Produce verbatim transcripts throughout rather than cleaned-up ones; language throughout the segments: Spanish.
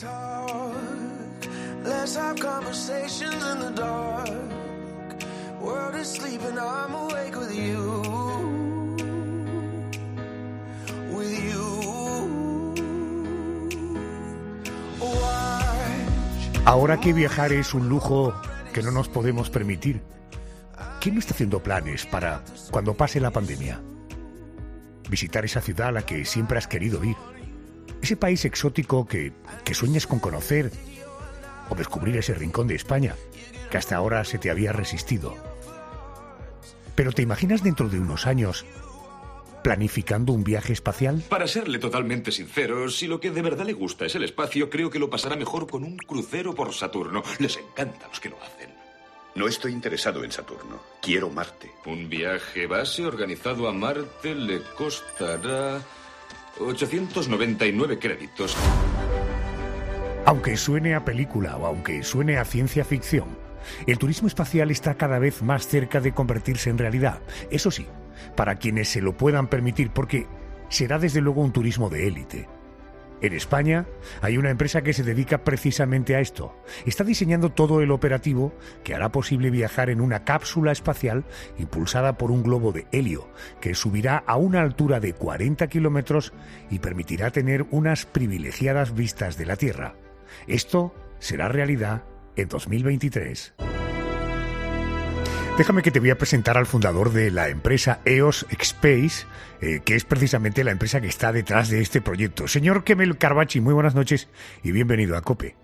Let's have conversations in the dark. World is sleeping, I'm awake with you. With you. Watch. Ahora que viajar es un lujo que no nos podemos permitir, ¿quién no está haciendo planes para cuando pase la pandemia? Visitar esa ciudad a la que siempre has querido ir. Ese país exótico que, que sueñas con conocer. O descubrir ese rincón de España que hasta ahora se te había resistido. Pero ¿te imaginas dentro de unos años planificando un viaje espacial? Para serle totalmente sincero, si lo que de verdad le gusta es el espacio, creo que lo pasará mejor con un crucero por Saturno. Les encanta a los que lo hacen. No estoy interesado en Saturno. Quiero Marte. Un viaje base organizado a Marte le costará ochocientos noventa y nueve créditos. Aunque suene a película o aunque suene a ciencia ficción, el turismo espacial está cada vez más cerca de convertirse en realidad. Eso sí, para quienes se lo puedan permitir, porque será desde luego un turismo de élite. En España hay una empresa que se dedica precisamente a esto. Está diseñando todo el operativo que hará posible viajar en una cápsula espacial impulsada por un globo de helio, que subirá a una altura de cuarenta kilómetros y permitirá tener unas privilegiadas vistas de la Tierra. Esto será realidad en dos mil veintitrés. Déjame que te voy a presentar al fundador de la empresa EOS Space, eh, que es precisamente la empresa que está detrás de este proyecto. Señor Kemel Carbachi, muy buenas noches y bienvenido a COPE.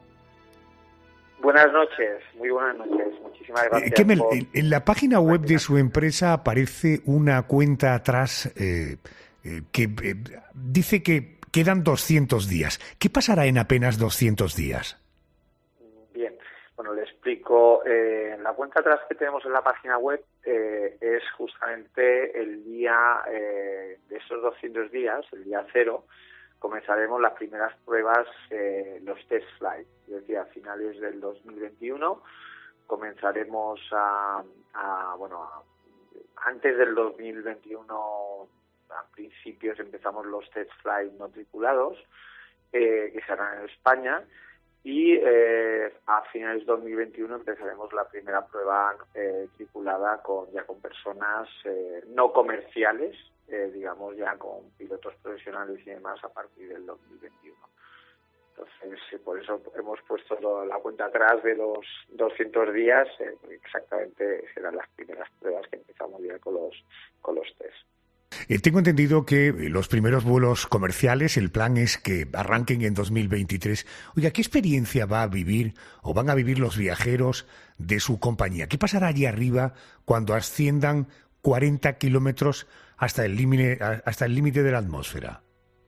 Buenas noches, muy buenas noches. Muchísimas gracias. Eh, Kemel, por... en, en la página web de su empresa aparece una cuenta atrás eh, eh, que eh, dice que quedan doscientos días. ¿Qué pasará en apenas doscientos días? Bien, bueno, le explico. Eh, la cuenta atrás que tenemos en la página web eh, es justamente el día eh, de esos doscientos días, el día cero, comenzaremos las primeras pruebas, eh, los test flight. Es decir, a finales del dos mil veintiuno comenzaremos a, a bueno, a, antes del dos mil veintiuno, a principios empezamos los test flight no tripulados, eh, que se harán en España, y eh, a finales de dos mil veintiuno empezaremos la primera prueba eh, tripulada con ya con personas eh, no comerciales, eh, digamos ya con pilotos profesionales y demás a partir del dos mil veintiuno. Entonces, eh, por eso hemos puesto lo, la cuenta atrás de los doscientos días, eh, exactamente serán las primeras pruebas que empezamos ya con los, con los test. Eh, tengo entendido que los primeros vuelos comerciales, el plan es que arranquen en dos mil veintitrés. Oiga, ¿qué experiencia va a vivir o van a vivir los viajeros de su compañía? ¿Qué pasará allí arriba cuando asciendan cuarenta kilómetros hasta el límite hasta el límite de la atmósfera?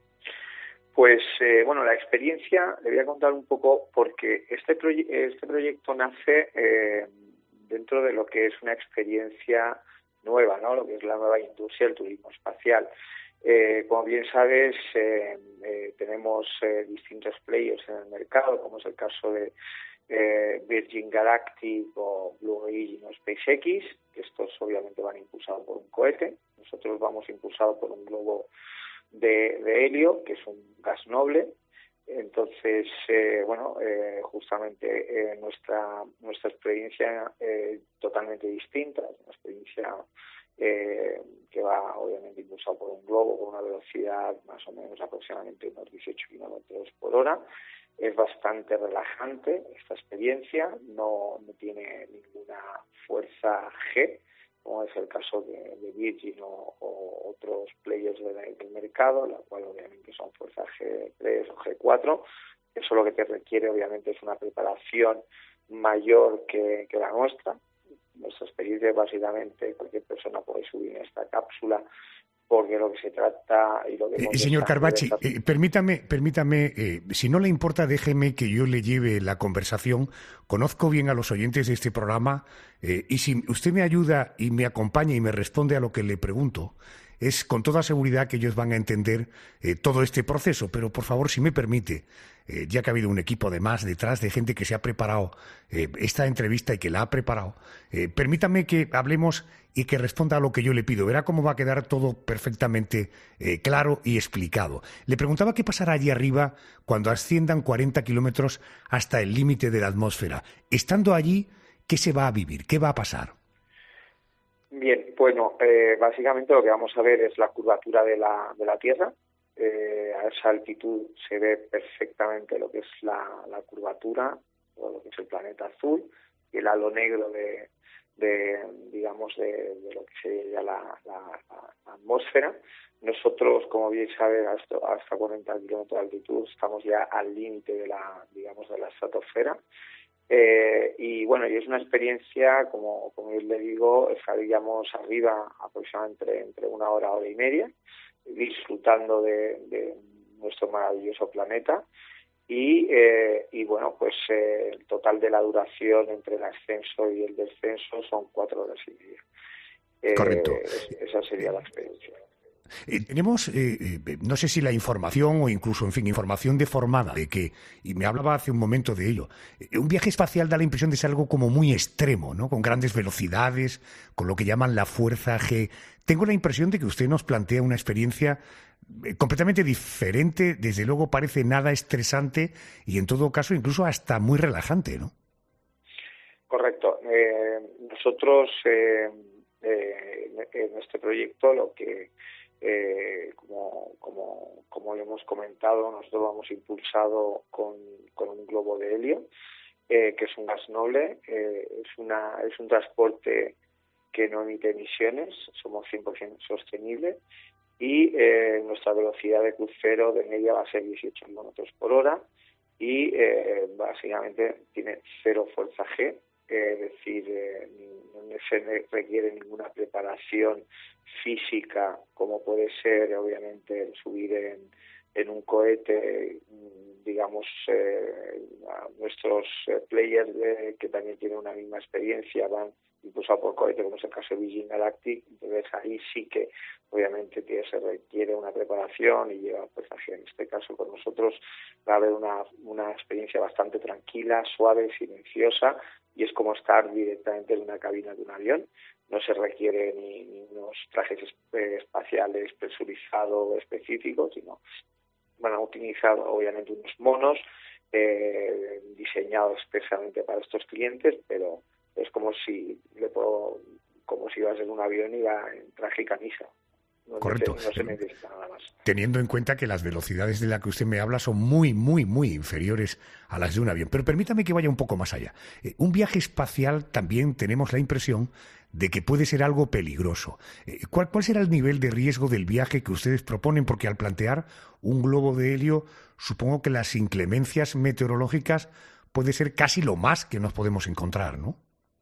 Pues, eh, bueno, la experiencia, le voy a contar un poco, porque este, proye- este proyecto nace eh, dentro de lo que es una experiencia nueva, ¿no? Lo que es la nueva industria del turismo espacial. Eh, como bien sabes, eh, eh, tenemos eh, distintos players en el mercado, como es el caso de eh, Virgin Galactic o Blue Origin o SpaceX, que estos obviamente van impulsados por un cohete. Nosotros vamos impulsados por un globo de, de helio, que es un gas noble. Entonces, eh, bueno, eh, justamente eh, nuestra nuestra experiencia eh, totalmente distinta, es una experiencia eh, que va obviamente impulsada por un globo con una velocidad más o menos aproximadamente unos dieciocho kilómetros por hora. Es bastante relajante esta experiencia, no, no tiene ninguna fuerza G, como es el caso de, de Virgin o, o otros players de, del mercado, la cual obviamente son fuerzas G tres o G cuatro. Eso lo que te requiere obviamente es una preparación mayor que, que la nuestra. Nuestra experiencia es básicamente cualquier persona puede subir en esta cápsula, porque lo que se trata y lo que... Eh, señor Carbachi, esta... eh, permítame, permítame eh, si no le importa, déjeme que yo le lleve la conversación. Conozco bien a los oyentes de este programa eh, y si usted me ayuda y me acompaña y me responde a lo que le pregunto, es con toda seguridad que ellos van a entender eh, todo este proceso. Pero, por favor, si me permite, eh, ya que ha habido un equipo de más detrás de gente que se ha preparado eh, esta entrevista y que la ha preparado, eh, permítame que hablemos y que responda a lo que yo le pido. Verá cómo va a quedar todo perfectamente eh, claro y explicado. Le preguntaba qué pasará allí arriba cuando asciendan cuarenta kilómetros hasta el límite de la atmósfera. Estando allí, ¿qué se va a vivir? ¿Qué va a pasar? Bien, bueno, eh, básicamente lo que vamos a ver es la curvatura de la, de la Tierra. Eh, a esa altitud se ve perfectamente lo que es la, la curvatura, o lo que es el planeta azul, y el halo negro de, de digamos, de, de lo que sería la, la, la atmósfera. Nosotros, como bien saben, hasta, hasta cuarenta kilómetros de altitud estamos ya al límite de la, digamos, de la estratosfera. Eh, y bueno, y es una experiencia, como, como yo le digo, estaríamos arriba aproximadamente entre, entre una hora, hora y media, disfrutando de, de nuestro maravilloso planeta. Y, eh, y bueno, pues eh, el total de la duración entre el ascenso y el descenso son cuatro horas y media. Eh, Correcto. Esa sería la experiencia. Eh, tenemos, eh, eh, no sé si la información o incluso, en fin, información deformada de que, y me hablaba hace un momento de ello, eh, un viaje espacial da la impresión de ser algo como muy extremo, ¿no? Con grandes velocidades, con lo que llaman la fuerza G. Tengo la impresión de que usted nos plantea una experiencia eh, completamente diferente, desde luego parece nada estresante y en todo caso incluso hasta muy relajante, ¿no? Correcto. Eh, nosotros eh, eh, en este proyecto lo que Eh, como, como, como le hemos comentado, nosotros lo hemos impulsado con, con un globo de helio, eh, que es un gas noble, eh, es, una, es un transporte que no emite emisiones, somos cien por ciento sostenible y eh, nuestra velocidad de crucero de media va a ser dieciocho kilómetros por hora y eh, básicamente tiene cero fuerza G, eh, es decir, eh, no se requiere ninguna preparación física como puede ser obviamente el subir en, en un cohete, digamos, eh, a nuestros eh, players eh, que también tienen una misma experiencia van impulsados por cohete, como es el caso de Virgin Galactic. Entonces ahí sí que obviamente que se requiere una preparación y lleva pues así. En este caso con nosotros va a haber una, una experiencia bastante tranquila, suave, silenciosa, y es como estar directamente en una cabina de un avión. No se requiere ni, ni unos trajes espaciales presurizados específicos, sino van a utilizar obviamente unos monos eh, diseñados expresamente para estos clientes, pero es como si le puedo, como si ibas en un avión y va en traje y camisa. No Correcto. Se, no se necesita nada más. Teniendo en cuenta que las velocidades de las que usted me habla son muy, muy, muy inferiores a las de un avión. Pero permítame que vaya un poco más allá. Eh, un viaje espacial también tenemos la impresión de que puede ser algo peligroso. Eh, ¿cuál, ¿Cuál será el nivel de riesgo del viaje que ustedes proponen? Porque al plantear un globo de helio, supongo que las inclemencias meteorológicas puede ser casi lo más que nos podemos encontrar, ¿no?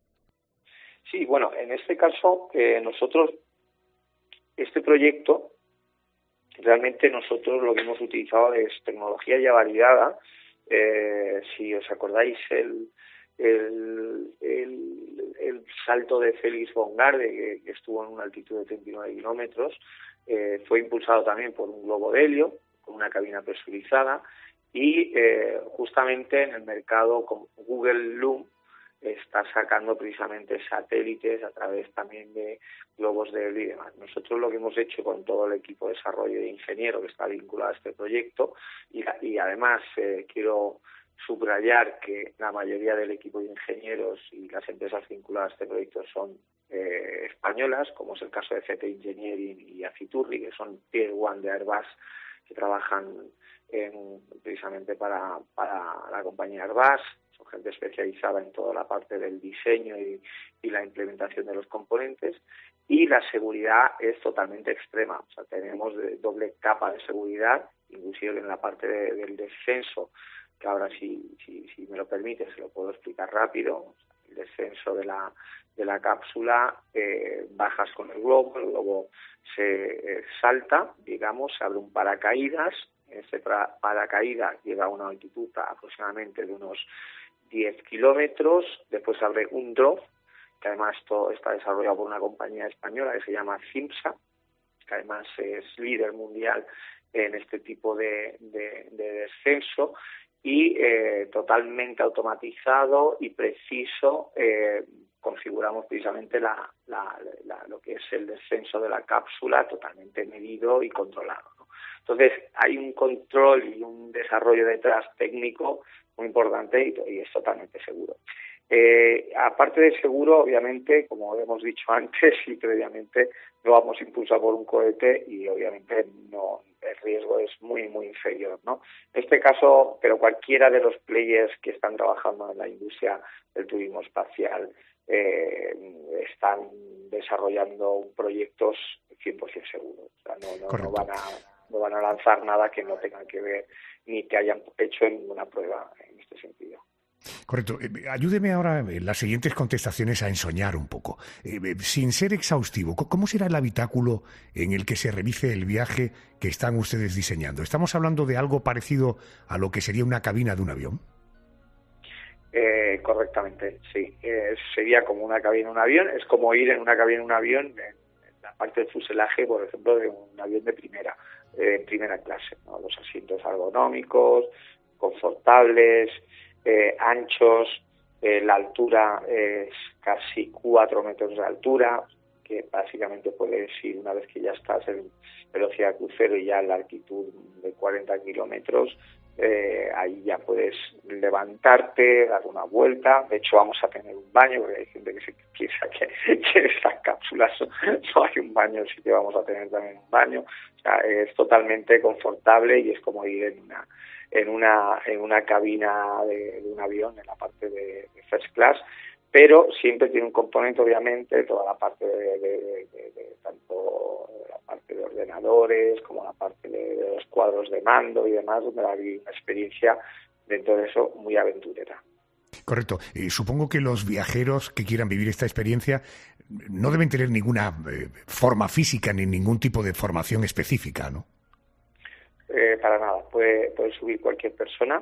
Sí, bueno, en este caso eh, nosotros, este proyecto, realmente nosotros lo que hemos utilizado es tecnología ya validada. Eh, si os acordáis, el, el, el, el salto de Félix von Garde, que, que estuvo en una altitud de treinta y nueve kilómetros, eh, fue impulsado también por un globo de helio, con una cabina presurizada, y eh, justamente en el mercado con Google Loom está sacando precisamente satélites a través también de globos de helio y demás. Nosotros lo que hemos hecho con todo el equipo de desarrollo de ingeniero que está vinculado a este proyecto, y, y además eh, quiero subrayar que la mayoría del equipo de ingenieros y las empresas vinculadas a este proyecto son eh, españolas, como es el caso de C T Engineering y Aciturri, que son Tier One de Airbus, que trabajan en, precisamente para, para la compañía Airbus. Son gente especializada en toda la parte del diseño y, y la implementación de los componentes, y la seguridad es totalmente extrema. O sea, tenemos de, doble capa de seguridad, inclusive en la parte de, del descenso, que ahora si, si, si me lo permite se lo puedo explicar rápido. El descenso de la, de la cápsula, eh, bajas con el globo, el globo se eh, salta, digamos, se abre un paracaídas. Este paracaídas llega a una altitud aproximadamente de unos diez kilómetros, después abre un drop, que además todo está desarrollado por una compañía española que se llama CIMSA, que además es líder mundial en este tipo de, de, de descenso, y eh, totalmente automatizado y preciso eh, configuramos precisamente la, la, la, lo que es el descenso de la cápsula totalmente medido y controlado, ¿no? Entonces hay un control y un desarrollo detrás técnico muy importante y, y es totalmente seguro. Eh, aparte de seguro, obviamente, como hemos dicho antes y previamente, no vamos a impulsar por un cohete y obviamente no, el riesgo es muy, muy inferior, ¿no? En este caso, pero cualquiera de los players que están trabajando en la industria del turismo espacial eh, están desarrollando proyectos cien por ciento seguros. O sea, no, no, no van a, no van a lanzar nada que no tengan que ver ni que hayan hecho ninguna prueba en este sentido. Correcto. Eh, ayúdeme ahora en las siguientes contestaciones a ensoñar un poco. Eh, sin ser exhaustivo, ¿cómo será el habitáculo en el que se realice el viaje que están ustedes diseñando? ¿Estamos hablando de algo parecido a lo que sería una cabina de un avión? Eh, correctamente, sí. Eh, sería como una cabina de un avión. Es como ir en una cabina de un avión en, en la parte del fuselaje, por ejemplo, de un avión de primera, eh, primera clase, ¿no? Los asientos ergonómicos, confortables, Eh, anchos, eh, la altura es casi cuatro metros de altura, que básicamente puedes ir una vez que ya estás en velocidad crucero y ya en la altitud de cuarenta kilómetros, eh, ahí ya puedes levantarte, dar una vuelta. De hecho vamos a tener un baño, porque hay gente que se piensa que, que en estas cápsulas no, no hay un baño, sí que vamos a tener también un baño. O sea, es totalmente confortable y es como ir en una en una en una cabina de, de un avión en la parte de, de first class, pero siempre tiene un componente, obviamente, toda la parte de, de, de, de tanto la parte de ordenadores como la parte de, de los cuadros de mando y demás, donde va a vivir una experiencia dentro de eso muy aventurera. Correcto. Eh, supongo que los viajeros que quieran vivir esta experiencia no deben tener ninguna eh, forma física ni ningún tipo de formación específica, ¿no? Eh, para nada, puede, puede subir cualquier persona.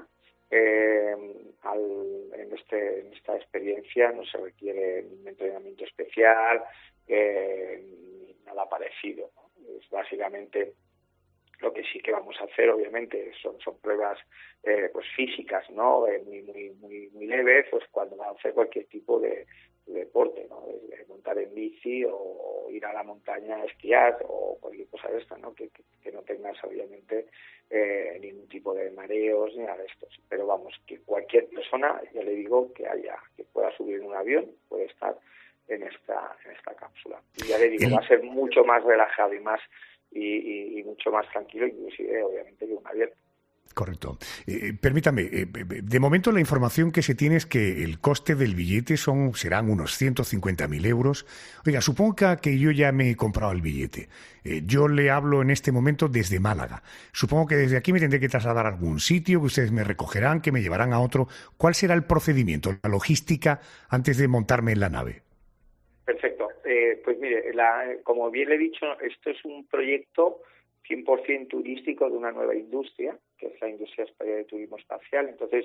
Eh, al, en, este, en esta experiencia no se requiere ningún entrenamiento especial, eh, ni nada parecido, ¿no? Es básicamente lo que sí que vamos a hacer, obviamente, son, son pruebas eh, pues físicas, ¿no? Eh, muy, muy, muy, muy leves, pues cuando va a hacer cualquier tipo de, de deporte, ¿no? De, de montar en bici o ir a la montaña a esquiar o cualquier cosa de esta, ¿no? Que, que, que no tengas, obviamente, eh, ningún tipo de mareos ni nada de estos. Pero vamos, que cualquier persona, ya le digo, que haya, que pueda subir en un avión, puede estar en esta, en esta cápsula. Y ya le digo, va a ser mucho más relajado y más Y, y, y mucho más tranquilo, inclusive, obviamente, que un avión. Correcto. Eh, permítame, eh, de momento la información que se tiene es que el coste del billete son serán unos ciento cincuenta mil euros. Oiga, supongo que yo ya me he comprado el billete. Eh, yo le hablo en este momento desde Málaga. Supongo que desde aquí me tendré que trasladar a algún sitio, que ustedes me recogerán, que me llevarán a otro. ¿Cuál será el procedimiento, la logística, antes de montarme en la nave? Perfecto. Eh, pues mire, la, como bien le he dicho, esto es un proyecto cien por ciento turístico de una nueva industria, que es la industria espacial de turismo espacial. Entonces,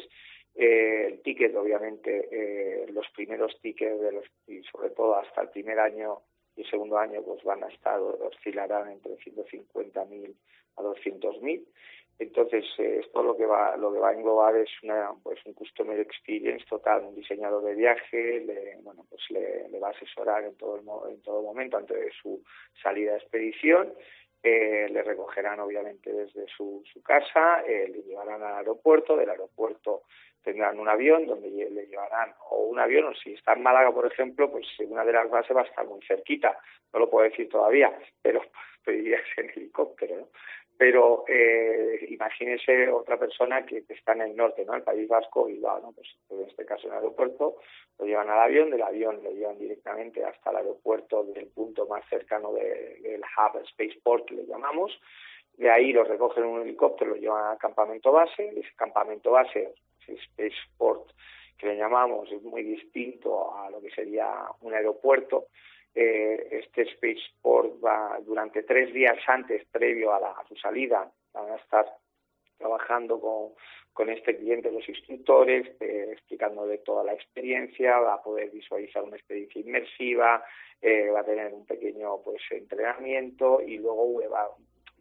eh, el ticket, obviamente, eh, los primeros tickets, de los, y sobre todo hasta el primer año y el segundo año, pues van a estar, oscilarán entre ciento cincuenta mil a doscientos mil. Entonces, eh, esto lo que va lo que va a englobar es una pues un customer experience total, un diseñador de viaje, le, bueno, pues le, le va a asesorar en todo el, en todo momento antes de su salida de expedición. Eh, le recogerán obviamente desde su, su casa, eh, le llevarán al aeropuerto, del aeropuerto tendrán un avión donde le llevarán, o un avión, o si está en Málaga, por ejemplo, pues una de las bases va a estar muy cerquita, no lo puedo decir todavía, pero pediría en helicóptero, ¿no? Pero eh, imagínese otra persona que, que está en el norte, ¿no? El País Vasco, y va, ¿no? Pues en este caso en el aeropuerto, lo llevan al avión, del avión lo llevan directamente hasta el aeropuerto del punto más cercano de, del hub, Spaceport, que le llamamos. De ahí los recogen en un helicóptero, lo llevan al campamento base. Ese campamento base, ese Spaceport que le llamamos, es muy distinto a lo que sería un aeropuerto. Eh, este Spaceport va durante tres días antes, previo a, la, a su salida, van a estar trabajando con, con este cliente, los instructores, eh, explicando de toda la experiencia, va a poder visualizar una experiencia inmersiva, eh, va a tener un pequeño pues entrenamiento y luego va,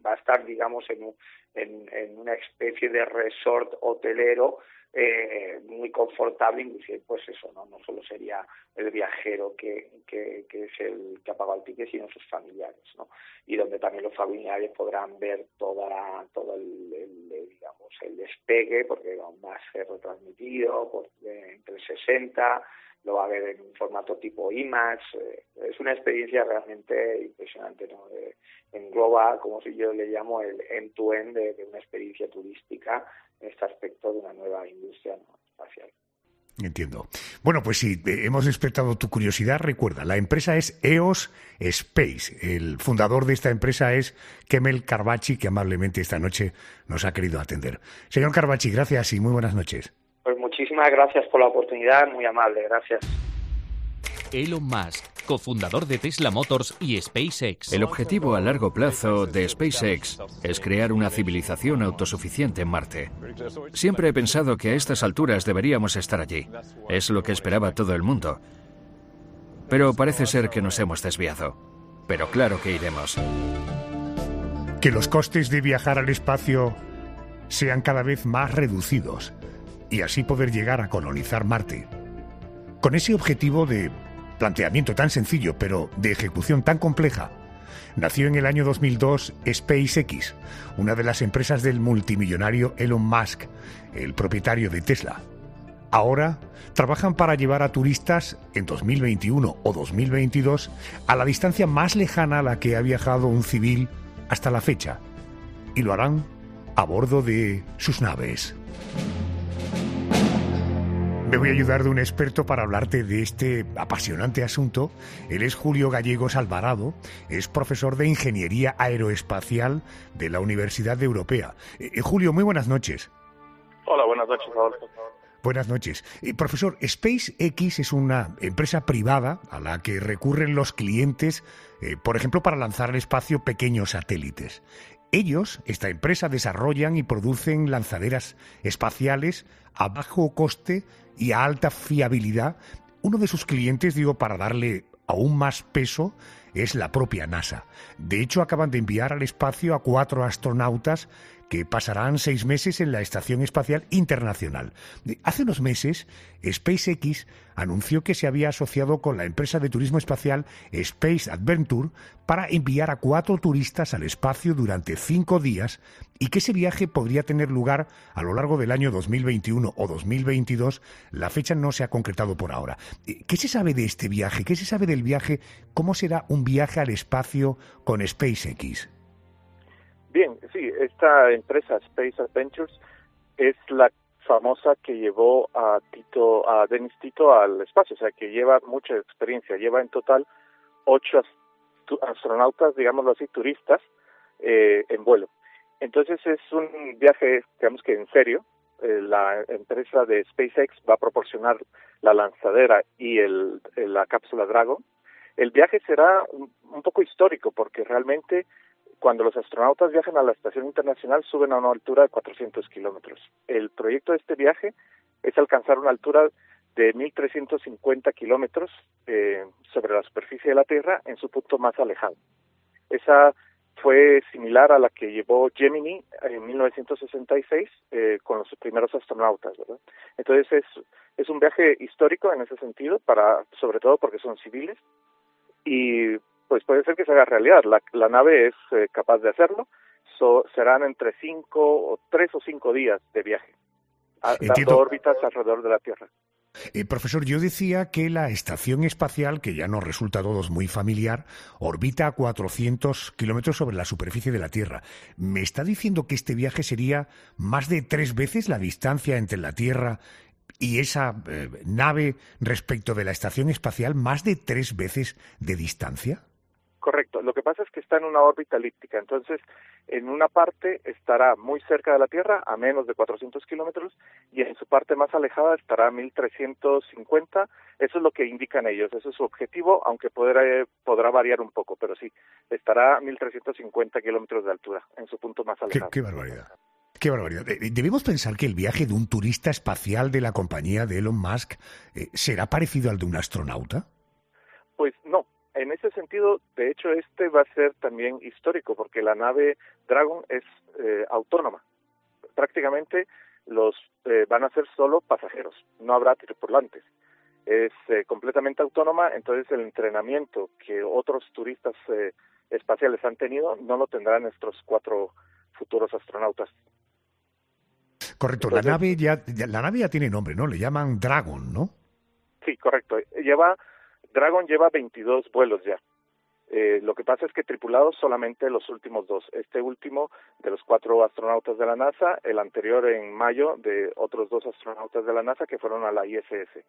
va a estar, digamos, en, un, en, en una especie de resort hotelero eh, muy confortable, inclusive pues eso, no no solo sería el viajero que, que, que es el que ha pagado el ticket, sino sus familiares, ¿no? Y donde también los familiares podrán ver toda la, todo el, el, digamos, el despegue, porque va a ser retransmitido por en trescientos sesenta, lo va a ver en un formato tipo IMAX. Eh, es una experiencia realmente impresionante, ¿no? Eh, engloba, como si yo le llamo, el end-to-end de, de una experiencia turística en este aspecto de una nueva industria, ¿no?, espacial. Entiendo. Bueno, pues si eh, hemos despertado tu curiosidad, recuerda, la empresa es E O S Space. El fundador de esta empresa es Kemel Carvachi, que amablemente esta noche nos ha querido atender. Señor Carvachi, gracias y muy buenas noches. Pues muchísimas gracias por la oportunidad, muy amable, gracias. Elon Musk, cofundador de Tesla Motors y SpaceX. El objetivo a largo plazo de SpaceX es crear una civilización autosuficiente en Marte. Siempre he pensado que a estas alturas deberíamos estar allí. Es lo que esperaba todo el mundo. Pero parece ser que nos hemos desviado. Pero claro que iremos. Que los costes de viajar al espacio sean cada vez más reducidos y así poder llegar a colonizar Marte. Con ese objetivo de planteamiento tan sencillo, pero de ejecución tan compleja, nació en el año dos mil dos SpaceX, una de las empresas del multimillonario Elon Musk, el propietario de Tesla. Ahora trabajan para llevar a turistas en dos mil veintiuno o dos mil veintidós a la distancia más lejana a la que ha viajado un civil hasta la fecha, y lo harán a bordo de sus naves. Me voy a ayudar de un experto para hablarte de este apasionante asunto. Él es Julio Gallegos Alvarado, es profesor de Ingeniería Aeroespacial de la Universidad Europea. Eh, Julio, muy buenas noches. Hola, buenas noches, Adolfo. Buenas noches. Eh, profesor, SpaceX es una empresa privada a la que recurren los clientes, eh, por ejemplo, para lanzar al espacio pequeños satélites. Ellos, esta empresa, desarrollan y producen lanzaderas espaciales a bajo coste y a alta fiabilidad. Uno de sus clientes, digo, para darle aún más peso, es la propia NASA. De hecho, acaban de enviar al espacio a cuatro astronautas que pasarán seis meses en la Estación Espacial Internacional. Hace unos meses, SpaceX anunció que se había asociado con la empresa de turismo espacial Space Adventure para enviar a cuatro turistas al espacio durante cinco días y que ese viaje podría tener lugar a lo largo del año dos mil veintiuno o dos mil veintidós. La fecha no se ha concretado por ahora. ¿Qué se sabe de este viaje? ¿Qué se sabe del viaje? ¿Cómo será un viaje al espacio con SpaceX? Bien, sí, esta empresa Space Adventures es la famosa que llevó a Tito, a Dennis Tito al espacio, o sea, que lleva mucha experiencia, lleva en total ocho astronautas, digámoslo así, turistas, eh, en vuelo. Entonces es un viaje, digamos que en serio. Eh, la empresa de SpaceX va a proporcionar la lanzadera y el, la cápsula Dragon. El viaje será un, un poco histórico porque realmente cuando los astronautas viajan a la Estación Internacional suben a una altura de cuatrocientos kilómetros. El proyecto de este viaje es alcanzar una altura de mil trescientos cincuenta kilómetros eh, sobre la superficie de la Tierra en su punto más alejado. Esa fue similar a la que llevó Gemini en mil novecientos sesenta y seis eh, con los primeros astronautas, ¿verdad? Entonces es es un viaje histórico en ese sentido, para sobre todo porque son civiles y pues puede ser que se haga realidad. La, la nave es eh, capaz de hacerlo. So, serán entre cinco o tres o cinco días de viaje, a, dando órbitas alrededor de la Tierra. Eh, profesor, yo decía que la estación espacial, que ya nos resulta a todos muy familiar, orbita a cuatrocientos kilómetros sobre la superficie de la Tierra. ¿Me está diciendo que este viaje sería más de tres veces la distancia entre la Tierra y esa eh, nave respecto de la estación espacial? ¿Más de tres veces de distancia? Correcto. Lo que pasa es que está en una órbita elíptica. Entonces, en una parte estará muy cerca de la Tierra, a menos de cuatrocientos kilómetros, y en su parte más alejada estará a mil trescientos cincuenta. Eso es lo que indican ellos. Ese es su objetivo, aunque podrá, podrá variar un poco, pero sí, estará a mil trescientos cincuenta kilómetros de altura, en su punto más alejado. ¡Qué, qué barbaridad! ¡Qué barbaridad! ¿Debemos pensar que el viaje de un turista espacial de la compañía de Elon Musk eh, será parecido al de un astronauta? Pues no. en ese sentido, de hecho, este va a ser también histórico, porque la nave Dragon es eh, autónoma. Prácticamente los eh, van a ser solo pasajeros, no habrá tripulantes. Es eh, completamente autónoma, entonces el entrenamiento que otros turistas eh, espaciales han tenido no lo tendrán nuestros cuatro futuros astronautas. Correcto, entonces, la nave ya, ya la nave ya tiene nombre, ¿no? Le llaman Dragon, ¿no? Sí, correcto. Lleva Dragon lleva veintidós vuelos ya. Eh, lo que pasa es que tripulados solamente los últimos dos. Este último de los cuatro astronautas de la NASA, el anterior en mayo de otros dos astronautas de la NASA que fueron a la I S S.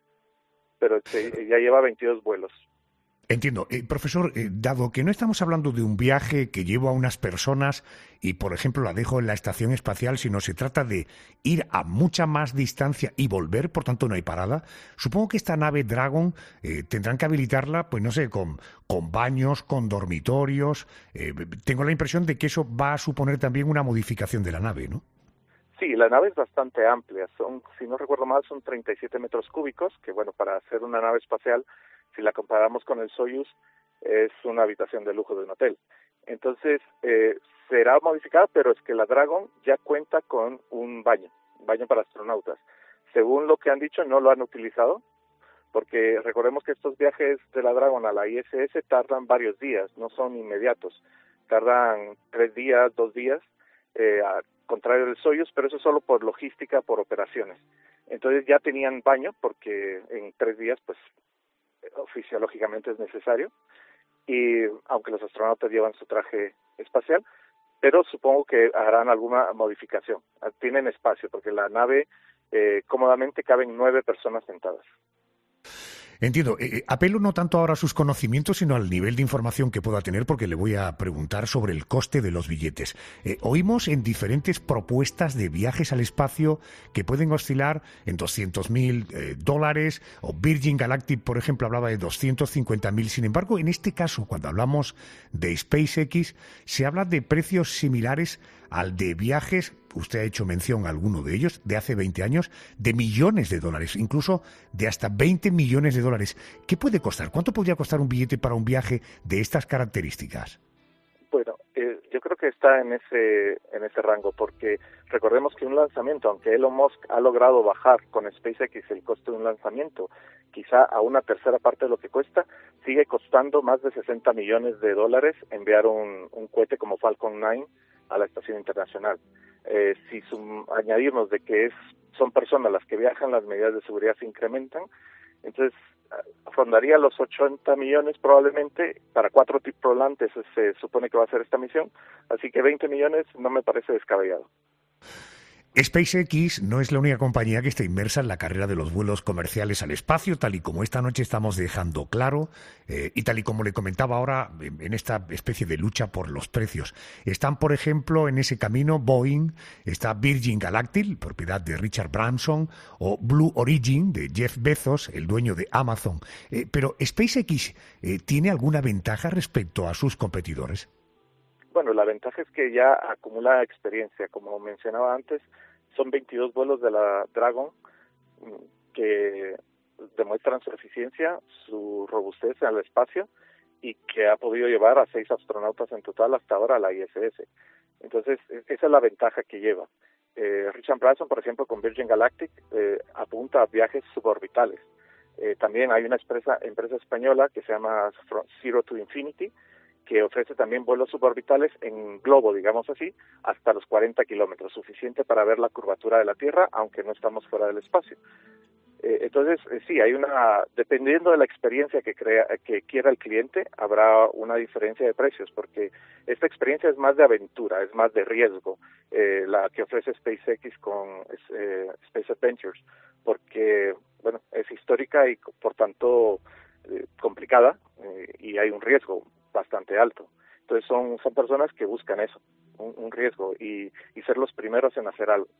Pero este, ya lleva veintidós vuelos. Entiendo. Eh, profesor, eh, dado que no estamos hablando de un viaje que llevo a unas personas y, por ejemplo, la dejo en la estación espacial, sino se trata de ir a mucha más distancia y volver, por tanto no hay parada, supongo que esta nave Dragon eh, tendrán que habilitarla, pues no sé, con, con baños, con dormitorios. Eh, tengo la impresión de que eso va a suponer también una modificación de la nave, ¿no? Sí, la nave es bastante amplia. Son, si no recuerdo mal, son treinta y siete metros cúbicos, que bueno, para hacer una nave espacial, si la comparamos con el Soyuz, es una habitación de lujo de un hotel. Entonces, eh, será modificada, pero es que la Dragon ya cuenta con un baño, un baño para astronautas. Según lo que han dicho, no lo han utilizado, porque recordemos que estos viajes de la Dragon a la I S S tardan varios días, no son inmediatos. Tardan tres días, dos días, eh, al contrario del Soyuz, pero eso solo por logística, por operaciones. Entonces ya tenían baño, porque en tres días, pues, fisiológicamente es necesario, y aunque los astronautas llevan su traje espacial, pero supongo que harán alguna modificación. Tienen espacio, porque la nave eh, cómodamente caben nueve personas sentadas. Entiendo. Eh, apelo no tanto ahora a sus conocimientos, sino al nivel de información que pueda tener, porque le voy a preguntar sobre el coste de los billetes. Eh, oímos en diferentes propuestas de viajes al espacio que pueden oscilar en doscientos mil eh, dólares, o Virgin Galactic, por ejemplo, hablaba de doscientos cincuenta mil. Sin embargo, en este caso, cuando hablamos de SpaceX, se habla de precios similares al de viajes, usted ha hecho mención a alguno de ellos, de hace veinte años, de millones de dólares, incluso de hasta veinte millones de dólares. ¿Qué puede costar? ¿Cuánto podría costar un billete para un viaje de estas características? Bueno, eh, yo creo que está en ese en ese rango, porque recordemos que un lanzamiento, aunque Elon Musk ha logrado bajar con SpaceX el costo de un lanzamiento, quizá a una tercera parte de lo que cuesta, sigue costando más de sesenta millones de dólares enviar un, un cohete como Falcon nueve a la Estación Internacional. Eh, si sum, añadimos de que es son personas las que viajan, las medidas de seguridad se incrementan, entonces rondaría los ochenta millones probablemente. Para cuatro tripulantes se supone que va a ser esta misión, así que veinte millones no me parece descabellado. SpaceX no es la única compañía que está inmersa en la carrera de los vuelos comerciales al espacio, tal y como esta noche estamos dejando claro, eh, y tal y como le comentaba ahora, en, en esta especie de lucha por los precios. Están, por ejemplo, en ese camino Boeing, está Virgin Galactic, propiedad de Richard Branson, o Blue Origin, de Jeff Bezos, el dueño de Amazon. Eh, pero ¿SpaceX eh, tiene alguna ventaja respecto a sus competidores? Bueno, la ventaja es que ya acumula experiencia. Como mencionaba antes, son veintidós vuelos de la Dragon que demuestran su eficiencia, su robustez al espacio, y que ha podido llevar a seis astronautas en total hasta ahora a la I S S. Entonces, esa es la ventaja que lleva. Eh, Richard Branson, por ejemplo, con Virgin Galactic, eh, apunta a viajes suborbitales. Eh, también hay una empresa, empresa española que se llama Zero to Infinity, que ofrece también vuelos suborbitales en globo, digamos así, hasta los cuarenta kilómetros, suficiente para ver la curvatura de la Tierra, aunque no estamos fuera del espacio. Eh, entonces, eh, sí, hay una, dependiendo de la experiencia que crea, que quiera el cliente, habrá una diferencia de precios, porque esta experiencia es más de aventura, es más de riesgo, eh, la que ofrece SpaceX con eh, Space Adventures, porque, bueno, es histórica y, por tanto, eh, complicada, eh, y hay un riesgo bastante alto. Entonces son son personas que buscan eso, un, un riesgo y, y ser los primeros en hacer algo.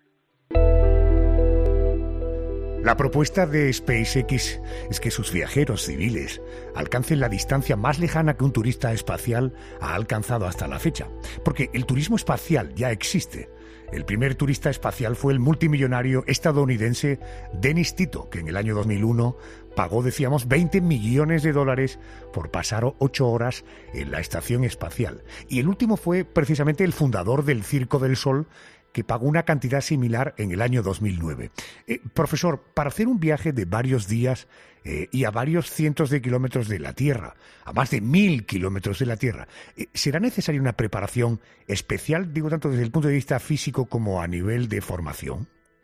La propuesta de SpaceX es que sus viajeros civiles alcancen la distancia más lejana que un turista espacial ha alcanzado hasta la fecha, porque el turismo espacial ya existe. El primer turista espacial fue el multimillonario estadounidense Dennis Tito, que en el año dos mil uno pagó, decíamos, veinte millones de dólares por pasar ocho horas en la estación espacial. Y el último fue precisamente el fundador del Circo del Sol, que pagó una cantidad similar en el año dos mil nueve. Eh, profesor, para hacer un viaje de varios días eh, y a varios cientos de kilómetros de la Tierra, a más de mil kilómetros de la Tierra, eh, ¿será necesaria una preparación especial, digo tanto desde el punto de vista físico como a nivel de formación?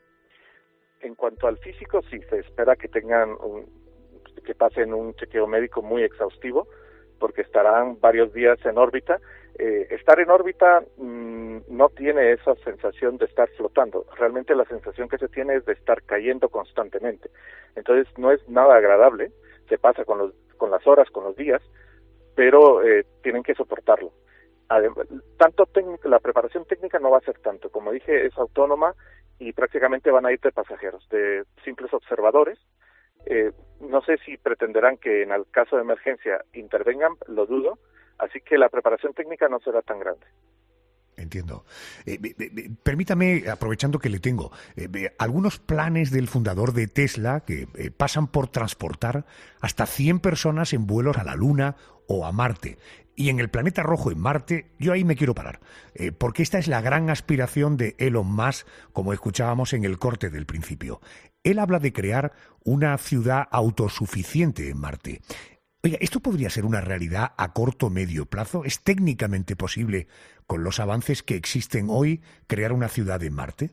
En cuanto al físico, sí, se espera que tengan un, que pasen un chequeo médico muy exhaustivo, porque estarán varios días en órbita. Eh, estar en órbita mmm, no tiene esa sensación de estar flotando. Realmente la sensación que se tiene es de estar cayendo constantemente. Entonces no es nada agradable. Se pasa con los con las horas, con los días, pero eh, tienen que soportarlo. Además, tanto técnico, la preparación técnica no va a ser tanto. Como dije, es autónoma y prácticamente van a ir de pasajeros, de simples observadores. Eh, no sé si pretenderán que en el caso de emergencia intervengan, lo dudo, así que la preparación técnica no será tan grande. Entiendo. Eh, eh, eh, permítame, aprovechando que le tengo, eh, eh, algunos planes del fundador de Tesla que eh, pasan por transportar hasta cien personas en vuelos a la Luna o a Marte. Y en el planeta rojo, en Marte, yo ahí me quiero parar, eh, porque esta es la gran aspiración de Elon Musk, como escuchábamos en el corte del principio. Él habla de crear una ciudad autosuficiente en Marte. Oiga, ¿esto podría ser una realidad a corto o medio plazo? ¿Es técnicamente posible, con los avances que existen hoy, crear una ciudad en Marte?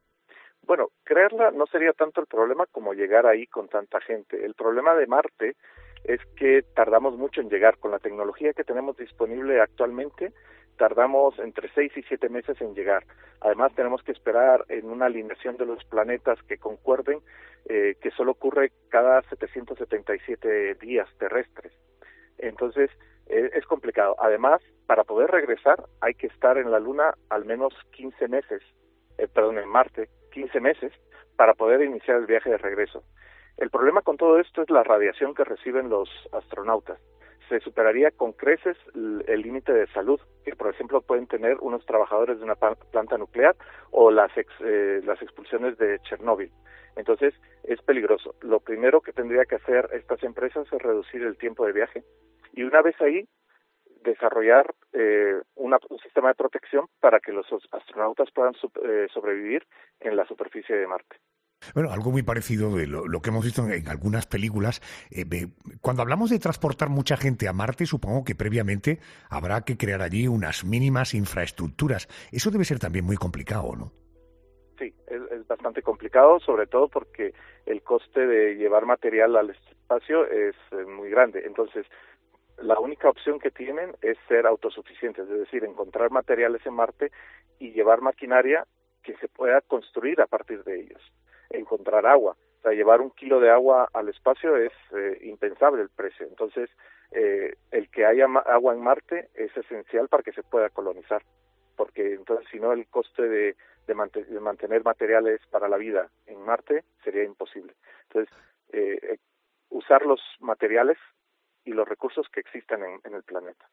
Bueno, crearla no sería tanto el problema como llegar ahí con tanta gente. El problema de Marte es que tardamos mucho en llegar. Con la tecnología que tenemos disponible actualmente, tardamos entre seis y siete meses en llegar. Además, tenemos que esperar en una alineación de los planetas que concuerden, eh, que solo ocurre cada setecientos setenta y siete días terrestres. Entonces, eh, es complicado. Además, para poder regresar, hay que estar en la Luna al menos quince meses, eh, perdón, en Marte, quince meses, para poder iniciar el viaje de regreso. El problema con todo esto es la radiación que reciben los astronautas. Se superaría con creces el límite de salud que, por ejemplo, pueden tener unos trabajadores de una planta nuclear o las ex, eh, las expulsiones de Chernóbil. Entonces, es peligroso. Lo primero que tendría que hacer estas empresas es reducir el tiempo de viaje y, una vez ahí, desarrollar eh, una, un sistema de protección para que los astronautas puedan sub, eh, sobrevivir en la superficie de Marte. Bueno, algo muy parecido de lo, lo que hemos visto en, en algunas películas. Eh, de, cuando hablamos de transportar mucha gente a Marte, supongo que previamente habrá que crear allí unas mínimas infraestructuras. Eso debe ser también muy complicado, ¿no? Sí, es, es bastante complicado, sobre todo porque el coste de llevar material al espacio es eh, muy grande. Entonces, la única opción que tienen es ser autosuficientes, es decir, encontrar materiales en Marte y llevar maquinaria que se pueda construir a partir de ellos. Encontrar agua, o sea, llevar un kilo de agua al espacio es eh, impensable el precio. Entonces, eh, el que haya ma- agua en Marte es esencial para que se pueda colonizar, porque entonces, si no, el coste de, de, mant- de mantener materiales para la vida en Marte sería imposible. Entonces, eh, eh, usar los materiales y los recursos que existen en, en el planeta.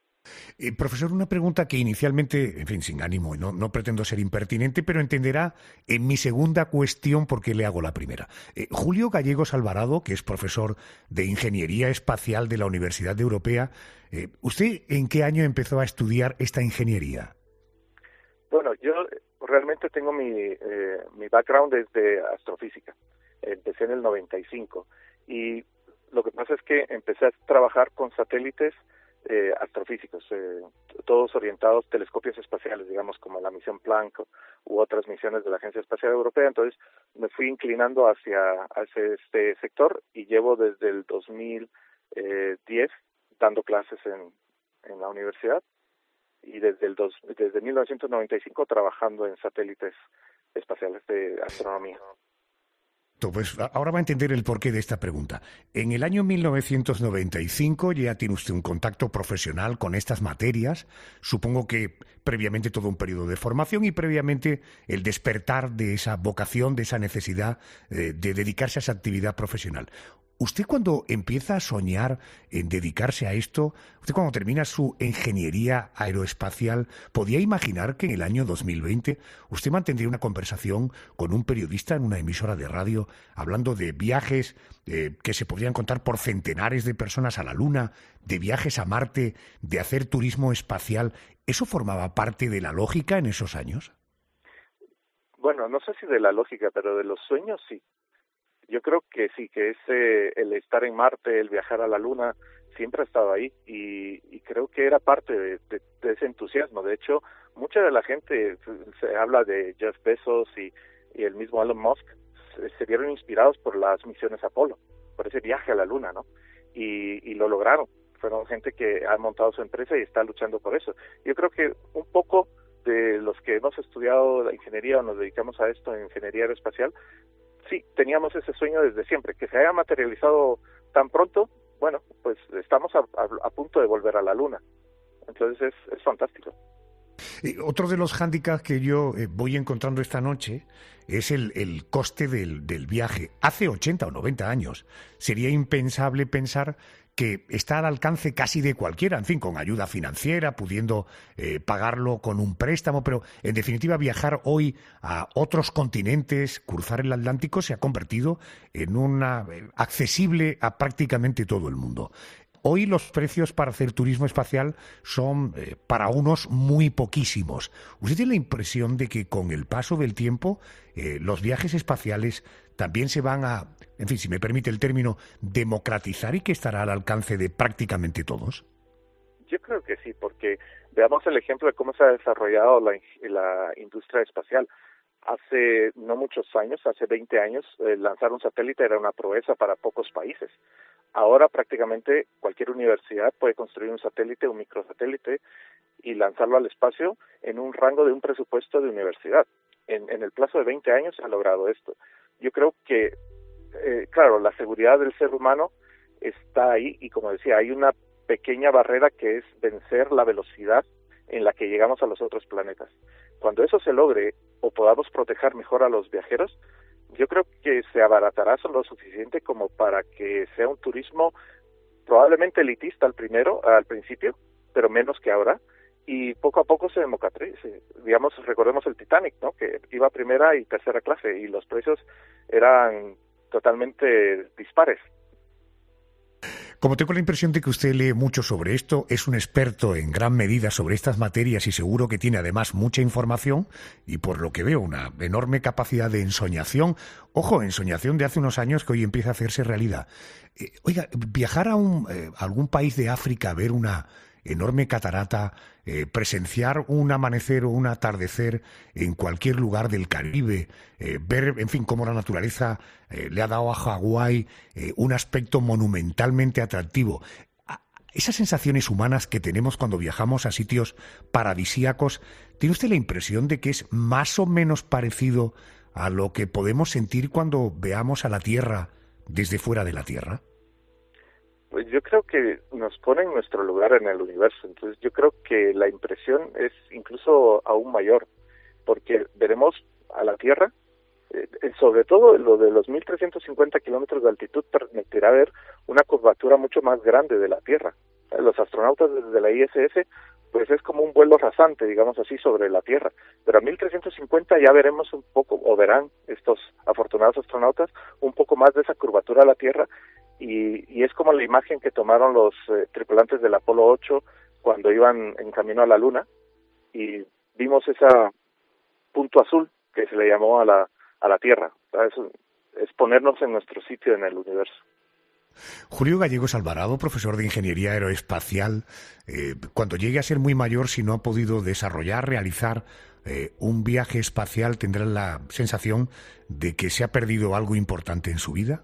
Eh, profesor, una pregunta que inicialmente, en fin, sin ánimo, no, no pretendo ser impertinente, pero entenderá en mi segunda cuestión por qué le hago la primera. Eh, Julio Gallegos Alvarado, que es profesor de Ingeniería Espacial de la Universidad Europea, eh, ¿usted en qué año empezó a estudiar esta ingeniería? Bueno, yo realmente tengo mi, eh, mi background desde astrofísica. Empecé en el noventa y cinco y lo que pasa es que empecé a trabajar con satélites Eh, astrofísicos, eh, todos orientados, telescopios espaciales, digamos, como la misión Planck u otras misiones de la Agencia Espacial Europea. Entonces me fui inclinando hacia, hacia este sector y llevo desde el dos mil diez dando clases en, en la universidad y desde el dos, desde mil novecientos noventa y cinco trabajando en satélites espaciales de astronomía. Pues ahora va a entender el porqué de esta pregunta. En el año mil novecientos noventa y cinco ya tiene usted un contacto profesional con estas materias. Supongo que previamente todo un periodo de formación y previamente el despertar de esa vocación, de esa necesidad eh, de dedicarse a esa actividad profesional. usted cuando empieza a soñar en dedicarse a esto, usted cuando termina su ingeniería aeroespacial, ¿podía imaginar que en el año dos mil veinte usted mantendría una conversación con un periodista en una emisora de radio hablando de viajes eh, que se podrían contar por centenares de personas a la Luna, de viajes a Marte, de hacer turismo espacial? ¿Eso formaba parte de la lógica en esos años? Bueno, no sé si de la lógica, pero de los sueños sí. Yo creo que sí, que ese, el estar en Marte, el viajar a la Luna, siempre ha estado ahí y, y creo que era parte de, de, de ese entusiasmo. De hecho, mucha de la gente, se habla de Jeff Bezos y, y el mismo Elon Musk, se, se vieron inspirados por las misiones Apolo, por ese viaje a la Luna, ¿no? Y, y lo lograron. Fueron gente que ha montado su empresa y está luchando por eso. Yo creo que un poco de los que hemos estudiado la ingeniería o nos dedicamos a esto en ingeniería aeroespacial, sí, teníamos ese sueño desde siempre. Que se haya materializado tan pronto, bueno, pues estamos a, a, a punto de volver a la Luna. Entonces es, es fantástico. Eh, otro de los hándicaps que yo eh, voy encontrando esta noche es el, el coste del, del viaje. Hace ochenta o noventa años sería impensable pensar que está al alcance casi de cualquiera, en fin, con ayuda financiera, pudiendo eh, pagarlo con un préstamo, pero en definitiva viajar hoy a otros continentes, cruzar el Atlántico, se ha convertido en una eh, accesible a prácticamente todo el mundo. Hoy los precios para hacer turismo espacial son eh, para unos muy poquísimos. ¿Usted tiene la impresión de que con el paso del tiempo eh, los viajes espaciales también se van a, en fin, si me permite el término, democratizar y que estará al alcance de prácticamente todos? Yo creo que sí, porque veamos el ejemplo de cómo se ha desarrollado la, la industria espacial. Hace no muchos años, hace veinte años, eh, lanzar un satélite era una proeza para pocos países. Ahora prácticamente cualquier universidad puede construir un satélite, un microsatélite y lanzarlo al espacio en un rango de un presupuesto de universidad. En, en el plazo de veinte años se ha logrado esto. Yo creo que, eh, claro, la seguridad del ser humano está ahí y, como decía, hay una pequeña barrera que es vencer la velocidad en la que llegamos a los otros planetas. Cuando eso se logre o podamos proteger mejor a los viajeros, yo creo que se abaratará lo suficiente como para que sea un turismo probablemente elitista al primero, al principio, pero menos que ahora, y poco a poco se democratice. Digamos, recordemos el Titanic, ¿no? Que iba primera y tercera clase y los precios eran totalmente dispares. Como tengo la impresión de que usted lee mucho sobre esto, es un experto en gran medida sobre estas materias y seguro que tiene además mucha información y, por lo que veo, una enorme capacidad de ensoñación. Ojo, ensoñación de hace unos años que hoy empieza a hacerse realidad. Eh, oiga, viajar a, un, eh, a algún país de África a ver una enorme catarata, eh, presenciar un amanecer o un atardecer en cualquier lugar del Caribe, eh, ver, en fin, cómo la naturaleza eh, le ha dado a Hawái eh, un aspecto monumentalmente atractivo. Esas sensaciones humanas que tenemos cuando viajamos a sitios paradisíacos, ¿tiene usted la impresión de que es más o menos parecido a lo que podemos sentir cuando veamos a la Tierra desde fuera de la Tierra? Pues yo creo que nos pone en nuestro lugar en el universo. Entonces yo creo que la impresión es incluso aún mayor, porque veremos a la Tierra, eh, sobre todo lo de los mil trescientos cincuenta kilómetros de altitud permitirá ver una curvatura mucho más grande de la Tierra. Los astronautas desde la I S S, pues es como un vuelo rasante, digamos así, sobre la Tierra. Pero a mil trescientos cincuenta ya veremos un poco, o verán estos afortunados astronautas, un poco más de esa curvatura a la Tierra. Y, y es como la imagen que tomaron los eh, tripulantes del Apolo ocho cuando iban en camino a la Luna y vimos ese punto azul que se le llamó a la a la Tierra. Es, es ponernos en nuestro sitio en el universo. Julio Gallegos Alvarado, profesor de Ingeniería Aeroespacial, eh, cuando llegue a ser muy mayor, si no ha podido desarrollar, realizar eh, un viaje espacial, ¿tendrá la sensación de que se ha perdido algo importante en su vida?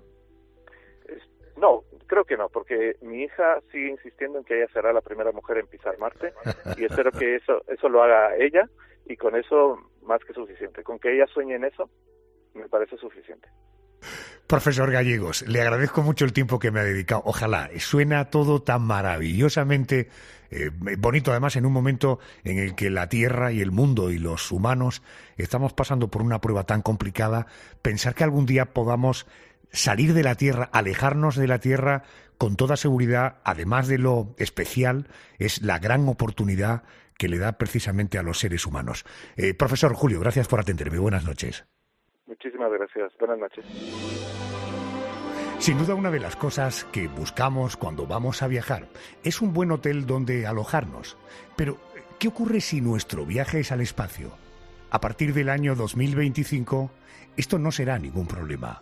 No, creo que no, porque mi hija sigue insistiendo en que ella será la primera mujer en pisar Marte y espero que eso eso lo haga ella y con eso más que suficiente. Con que ella sueñe en eso, me parece suficiente. Profesor Gallegos, le agradezco mucho el tiempo que me ha dedicado. Ojalá, suena todo tan maravillosamente eh, bonito, además en un momento en el que la Tierra y el mundo y los humanos estamos pasando por una prueba tan complicada. Pensar que algún día podamos salir de la Tierra, alejarnos de la Tierra, con toda seguridad, además de lo especial, es la gran oportunidad que le da precisamente a los seres humanos. Eh, profesor Julio, gracias por atenderme. Buenas noches. Muchísimas gracias. Buenas noches. Sin duda, una de las cosas que buscamos cuando vamos a viajar es un buen hotel donde alojarnos. Pero, ¿qué ocurre si nuestro viaje es al espacio? A partir del año dos mil veinticinco, esto no será ningún problema.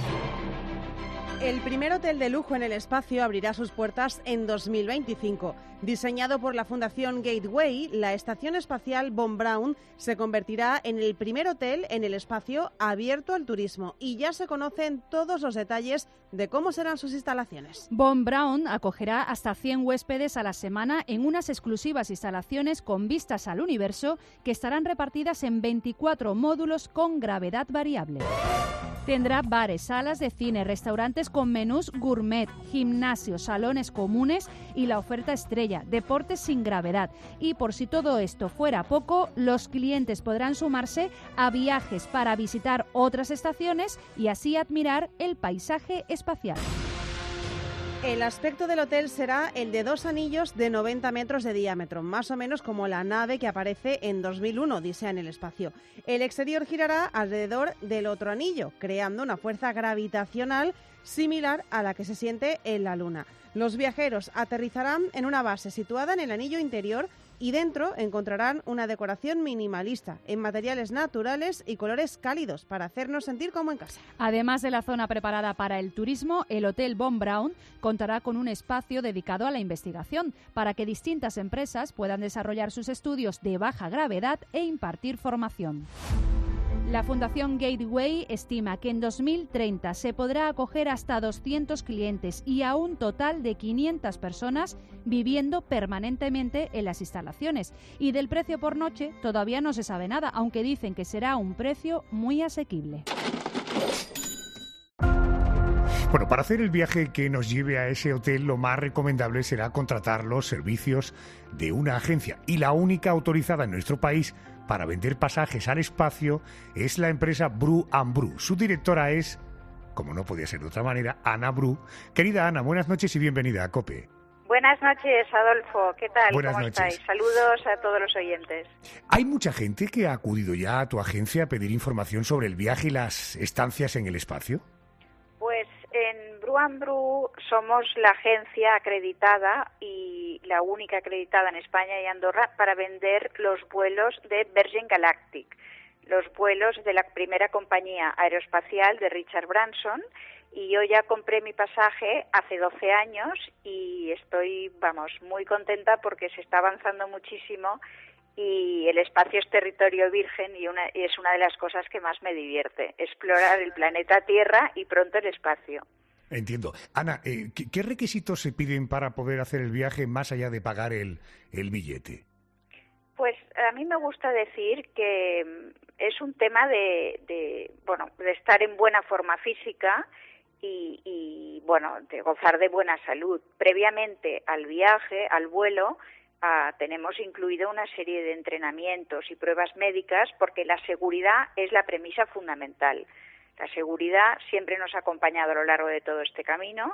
El primer hotel de lujo en el espacio abrirá sus puertas en dos mil veinticinco. Diseñado por la Fundación Gateway, la estación espacial Von Braun se convertirá en el primer hotel en el espacio abierto al turismo y ya se conocen todos los detalles de cómo serán sus instalaciones. Von Braun acogerá hasta cien huéspedes a la semana en unas exclusivas instalaciones con vistas al universo que estarán repartidas en veinticuatro módulos con gravedad variable. Tendrá bares, salas de cine, restaurantes con menús gourmet, gimnasios, salones comunes y la oferta estrella, deportes sin gravedad. Y por si todo esto fuera poco, los clientes podrán sumarse a viajes para visitar otras estaciones y así admirar el paisaje espacial. El aspecto del hotel será el de dos anillos de noventa metros de diámetro, más o menos como la nave que aparece en dos mil uno, Odisea en el espacio. El exterior girará alrededor del otro anillo, creando una fuerza gravitacional similar a la que se siente en la Luna. Los viajeros aterrizarán en una base situada en el anillo interior y dentro encontrarán una decoración minimalista en materiales naturales y colores cálidos para hacernos sentir como en casa. Además de la zona preparada para el turismo, el Hotel Von Braun contará con un espacio dedicado a la investigación para que distintas empresas puedan desarrollar sus estudios de baja gravedad e impartir formación. La Fundación Gateway estima que en dos mil treinta se podrá acoger hasta doscientos clientes y a un total de quinientas personas viviendo permanentemente en las instalaciones. Y del precio por noche todavía no se sabe nada, aunque dicen que será un precio muy asequible. Bueno, para hacer el viaje que nos lleve a ese hotel, lo más recomendable será contratar los servicios de una agencia. Y la única autorizada en nuestro país para vender pasajes al espacio es la empresa Bru and Bru. Su directora es, como no podía ser de otra manera, Ana Bru. Querida Ana, buenas noches y bienvenida a COPE. Buenas noches, Adolfo. ¿Qué tal? Buenas ¿Cómo noches. estáis? Saludos a todos los oyentes. ¿Hay mucha gente que ha acudido ya a tu agencia a pedir información sobre el viaje y las estancias en el espacio? Pues en Bru and Bru somos la agencia acreditada y la única acreditada en España y Andorra para vender los vuelos de Virgin Galactic, los vuelos de la primera compañía aeroespacial de Richard Branson. Y yo ya compré mi pasaje hace doce años y estoy, vamos, muy contenta porque se está avanzando muchísimo y el espacio es territorio virgen y, una, y es una de las cosas que más me divierte, explorar el planeta Tierra y pronto el espacio. Entiendo. Ana, eh, ¿qué, ¿qué requisitos se piden para poder hacer el viaje más allá de pagar el, el billete? Pues a mí me gusta decir que es un tema de, de, bueno, de estar en buena forma física y, y, bueno, de gozar de buena salud. Previamente al viaje, al vuelo, Ah, tenemos incluido una serie de entrenamientos y pruebas médicas porque la seguridad es la premisa fundamental. La seguridad siempre nos ha acompañado a lo largo de todo este camino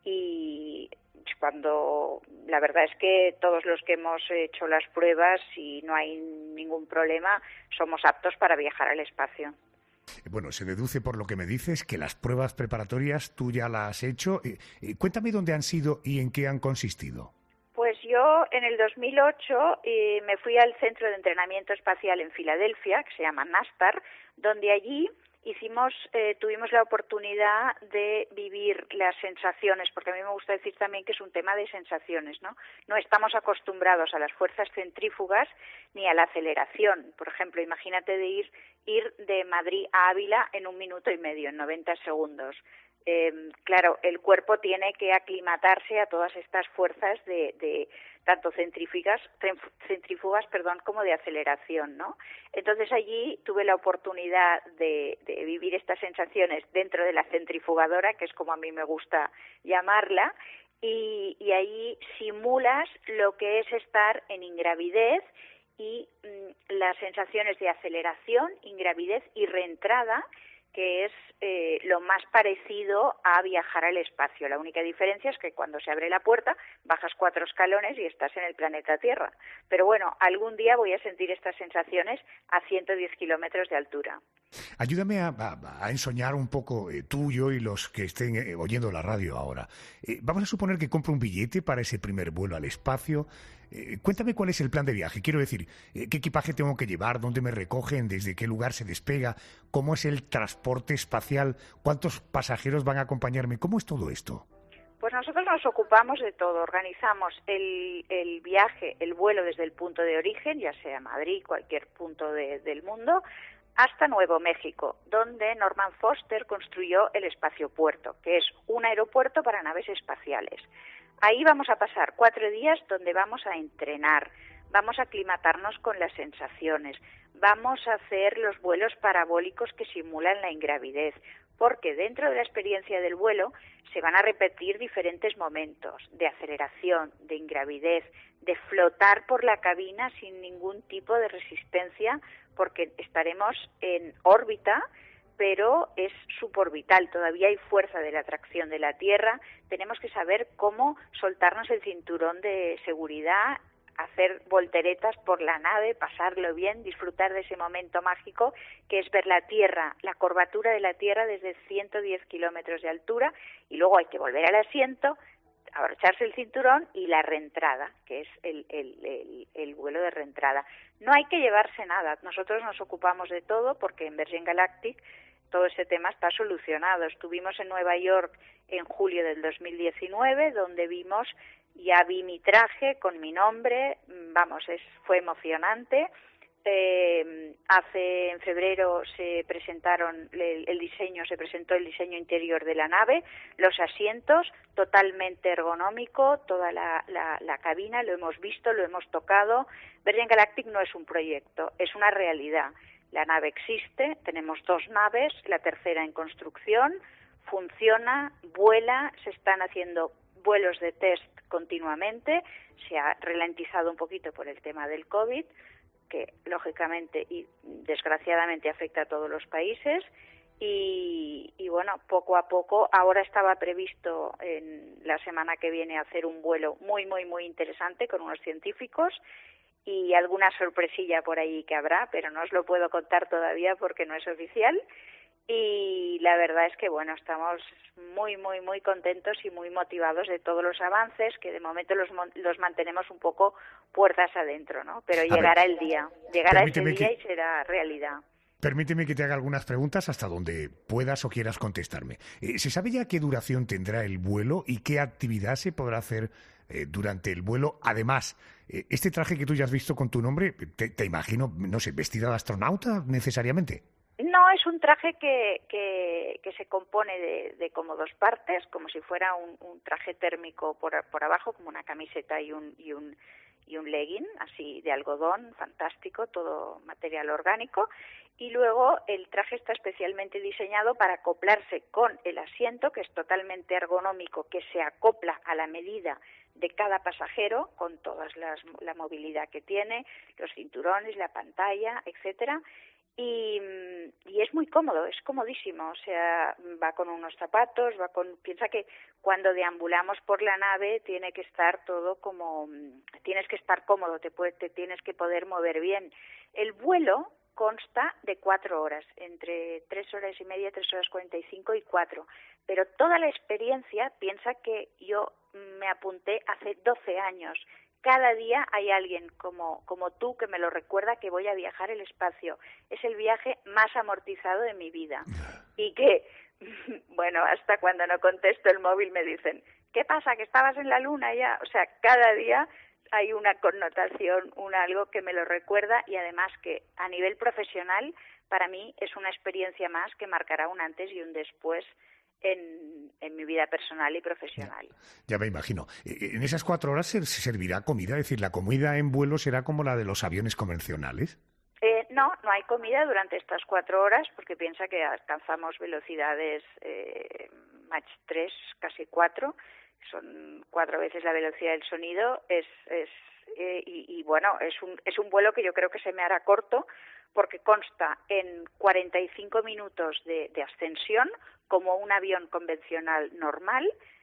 y cuando la verdad es que todos los que hemos hecho las pruebas y no hay ningún problema somos aptos para viajar al espacio. Bueno, se deduce por lo que me dices que las pruebas preparatorias tú ya las has hecho. Eh, eh, cuéntame dónde han sido y en qué han consistido. Pues yo en el dos mil ocho eh, me fui al Centro de Entrenamiento Espacial en Filadelfia, que se llama NASTAR, donde allí hicimos, eh, tuvimos la oportunidad de vivir las sensaciones, porque a mí me gusta decir también que es un tema de sensaciones, ¿no? No estamos acostumbrados a las fuerzas centrífugas ni a la aceleración. Por ejemplo, imagínate de ir, ir de Madrid a Ávila en un minuto y medio, en noventa segundos. Eh, claro, el cuerpo tiene que aclimatarse a todas estas fuerzas de, de tanto centrífugas, centrífugas, perdón, como de aceleración, ¿no? Entonces allí tuve la oportunidad de, de vivir estas sensaciones dentro de la centrifugadora, que es como a mí me gusta llamarla, y, y ahí simulas lo que es estar en ingravidez y mmm, las sensaciones de aceleración, ingravidez y reentrada que es eh, lo más parecido a viajar al espacio. La única diferencia es que cuando se abre la puerta bajas cuatro escalones y estás en el planeta Tierra. Pero bueno, algún día voy a sentir estas sensaciones a ciento diez kilómetros de altura. Ayúdame a, a, a ensoñar un poco eh, tú, yo y los que estén eh, oyendo la radio ahora. Eh, vamos a suponer que compro un billete para ese primer vuelo al espacio. Eh, cuéntame cuál es el plan de viaje. Quiero decir, eh, ¿qué equipaje tengo que llevar? ¿Dónde me recogen? ¿Desde qué lugar se despega? ¿Cómo es el transporte espacial? ¿Cuántos pasajeros van a acompañarme? ¿Cómo es todo esto? Pues nosotros nos ocupamos de todo. Organizamos el, el viaje, el vuelo desde el punto de origen, ya sea Madrid, cualquier punto de, del mundo, hasta Nuevo México, donde Norman Foster construyó el Espaciopuerto, que es un aeropuerto para naves espaciales. Ahí vamos a pasar cuatro días donde vamos a entrenar, vamos a aclimatarnos con las sensaciones, vamos a hacer los vuelos parabólicos que simulan la ingravidez, porque dentro de la experiencia del vuelo se van a repetir diferentes momentos de aceleración, de ingravidez, de flotar por la cabina sin ningún tipo de resistencia, porque estaremos en órbita, pero es suborbital, todavía hay fuerza de la atracción de la Tierra, tenemos que saber cómo soltarnos el cinturón de seguridad, hacer volteretas por la nave, pasarlo bien, disfrutar de ese momento mágico que es ver la Tierra, la curvatura de la Tierra desde ciento diez kilómetros de altura, y luego hay que volver al asiento, abrocharse el cinturón y la reentrada, que es el, el, el, el vuelo de reentrada. No hay que llevarse nada, nosotros nos ocupamos de todo porque en Virgin Galactic todo ese tema está solucionado. Estuvimos en Nueva York en julio del dos mil diecinueve, donde vimos, ya vi mi traje con mi nombre, vamos, es, fue emocionante. Eh, hace en febrero se presentaron el, el diseño, se presentó el diseño interior de la nave, los asientos totalmente ergonómico, toda la, la, la cabina, lo hemos visto, lo hemos tocado. Virgin Galactic no es un proyecto, es una realidad. La nave existe, tenemos dos naves, la tercera en construcción, funciona, vuela, se están haciendo vuelos de test continuamente, se ha ralentizado un poquito por el tema del COVID, que lógicamente y desgraciadamente afecta a todos los países, y, y bueno, poco a poco, ahora estaba previsto en la semana que viene hacer un vuelo muy, muy, muy interesante con unos científicos, y alguna sorpresilla por ahí que habrá, pero no os lo puedo contar todavía porque no es oficial. Y la verdad es que, bueno, estamos muy, muy, muy contentos y muy motivados de todos los avances, que de momento los, los mantenemos un poco puertas adentro, ¿no? Pero a llegará ver, el día, llegará ese día que... y será realidad. Permíteme que te haga algunas preguntas hasta donde puedas o quieras contestarme. Eh, ¿Se sabe ya qué duración tendrá el vuelo y qué actividad se podrá hacer eh, durante el vuelo? Además, eh, este traje que tú ya has visto con tu nombre, te, te imagino, no sé, vestida de astronauta necesariamente. No, es un traje que, que, que se compone de, de como dos partes, como si fuera un, un traje térmico por, por abajo, como una camiseta y un, y un y un legging, así de algodón, fantástico, todo material orgánico, y luego el traje está especialmente diseñado para acoplarse con el asiento, que es totalmente ergonómico, que se acopla a la medida de cada pasajero, con toda la movilidad que tiene, los cinturones, la pantalla, etcétera. Y, y es muy cómodo, es comodísimo, o sea, va con unos zapatos, va con, piensa que cuando deambulamos por la nave tiene que estar todo como, tienes que estar cómodo, te, puede, te tienes que poder mover bien. El vuelo consta de cuatro horas, entre tres horas y media, tres horas cuarenta y cinco y cuatro, pero toda la experiencia, piensa que yo me apunté hace doce años. Cada día hay alguien como, como tú que me lo recuerda que voy a viajar el espacio. Es el viaje más amortizado de mi vida. Y que, bueno, hasta cuando no contesto el móvil me dicen, ¿qué pasa? ¿Que estabas en la luna ya? O sea, cada día hay una connotación, un algo que me lo recuerda, y además que a nivel profesional para mí es una experiencia más que marcará un antes y un después En, en mi vida personal y profesional. Ya, ya me imagino. ¿En esas cuatro horas se, se servirá comida? Es decir, ¿la comida en vuelo será como la de los aviones convencionales? Eh, no, no hay comida durante estas cuatro horas, porque piensa que alcanzamos velocidades eh, Mach tres, casi cuatro, son cuatro veces la velocidad del sonido, es, es eh, y, y bueno, es un, es un vuelo que yo creo que se me hará corto, porque consta en cuarenta y cinco minutos de, de ascensión como un avión convencional normal,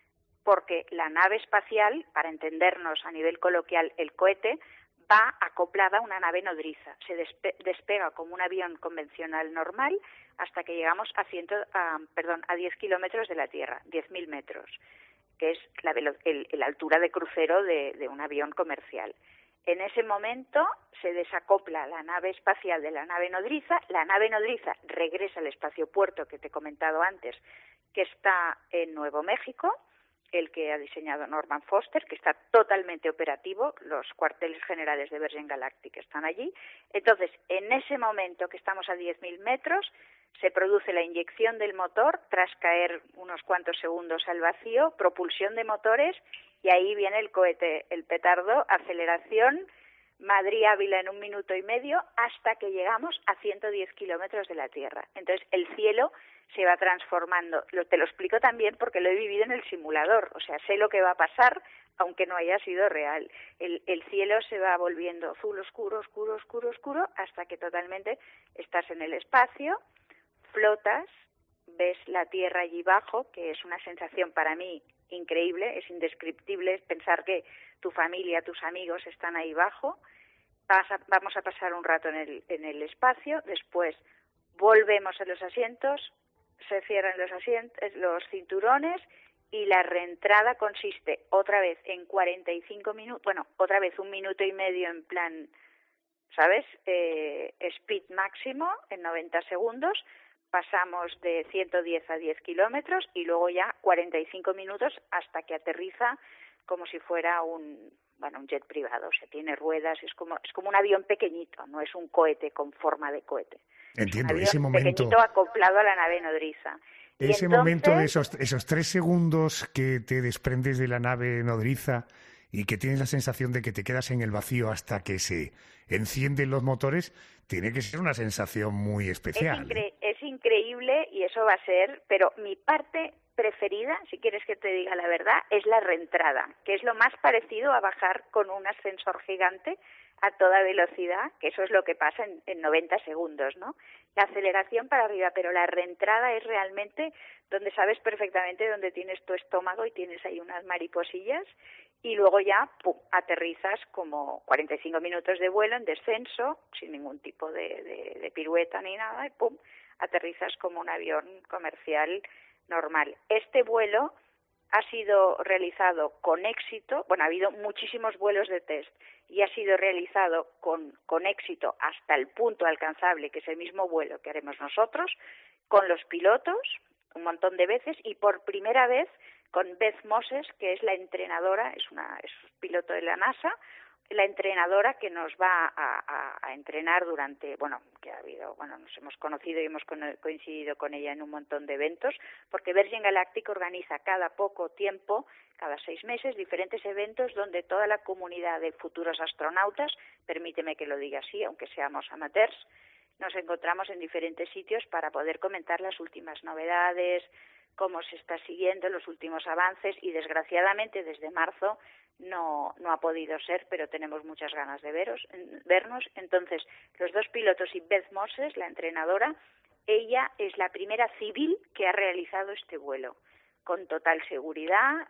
porque la nave espacial, para entendernos a nivel coloquial, el cohete, va acoplada a una nave nodriza. Se despe despega como un avión convencional normal hasta que llegamos a, ciento, a, perdón, a diez kilómetros de la Tierra, diez mil metros, que es la, el, la altura de crucero de, de un avión comercial. En ese momento se desacopla la nave espacial de la nave nodriza, la nave nodriza regresa al espaciopuerto que te he comentado antes, que está en Nuevo México, el que ha diseñado Norman Foster, que está totalmente operativo, los cuarteles generales de Virgin Galactic están allí. Entonces, en ese momento que estamos a diez mil metros, se produce la inyección del motor tras caer unos cuantos segundos al vacío, propulsión de motores, y ahí viene el cohete, el petardo, aceleración, Madrid-Ávila en un minuto y medio, hasta que llegamos a ciento diez kilómetros de la Tierra. Entonces, el cielo se va transformando. Lo, te lo explico también porque lo he vivido en el simulador, o sea, sé lo que va a pasar, aunque no haya sido real. El, el cielo se va volviendo azul, oscuro, oscuro, oscuro, oscuro, hasta que totalmente estás en el espacio, flotas, ves la Tierra allí abajo, que es una sensación para mí increíble, es indescriptible pensar que tu familia, tus amigos están ahí abajo. Vas a, vamos a pasar un rato en el, en el espacio, después volvemos a los asientos, se cierran los asientos, los cinturones, y la reentrada consiste otra vez en cuarenta y cinco minutos, bueno, otra vez un minuto y medio en plan, ¿sabes? Eh, speed máximo en noventa segundos, pasamos de ciento diez a diez kilómetros y luego ya cuarenta y cinco minutos hasta que aterriza como si fuera un, bueno, un jet privado, o sea, tiene ruedas, es como, es como un avión pequeñito, no es un cohete con forma de cohete. Entiendo, es un ese momento pequeñito acoplado a la nave nodriza. Ese entonces, momento de esos, esos tres segundos que te desprendes de la nave nodriza y que tienes la sensación de que te quedas en el vacío hasta que se encienden los motores, tiene que ser una sensación muy especial. Es, incre es increíble y eso va a ser, pero mi parte preferida, si quieres que te diga la verdad, es la reentrada, que es lo más parecido a bajar con un ascensor gigante a toda velocidad, que eso es lo que pasa en, en noventa segundos, ¿no? La aceleración para arriba, pero la reentrada es realmente donde sabes perfectamente dónde tienes tu estómago y tienes ahí unas mariposillas, y luego ya pum, aterrizas como cuarenta y cinco minutos de vuelo en descenso, sin ningún tipo de, de, de pirueta ni nada, y pum, aterrizas como un avión comercial normal. Este vuelo ha sido realizado con éxito, bueno, ha habido muchísimos vuelos de test y ha sido realizado con, con éxito hasta el punto alcanzable, que es el mismo vuelo que haremos nosotros, con los pilotos un montón de veces y por primera vez con Beth Moses, que es la entrenadora, es una es piloto de la NASA, la entrenadora que nos va a, a, a entrenar durante, bueno, que ha habido, bueno, nos hemos conocido y hemos coincidido con ella en un montón de eventos, porque Virgin Galactic organiza cada poco tiempo, cada seis meses, diferentes eventos donde toda la comunidad de futuros astronautas, permíteme que lo diga así, aunque seamos amateurs, nos encontramos en diferentes sitios para poder comentar las últimas novedades, cómo se está siguiendo los últimos avances y desgraciadamente desde marzo no no ha podido ser, pero tenemos muchas ganas de veros, vernos. Entonces, los dos pilotos y Beth Moses, la entrenadora, ella es la primera civil que ha realizado este vuelo, con total seguridad,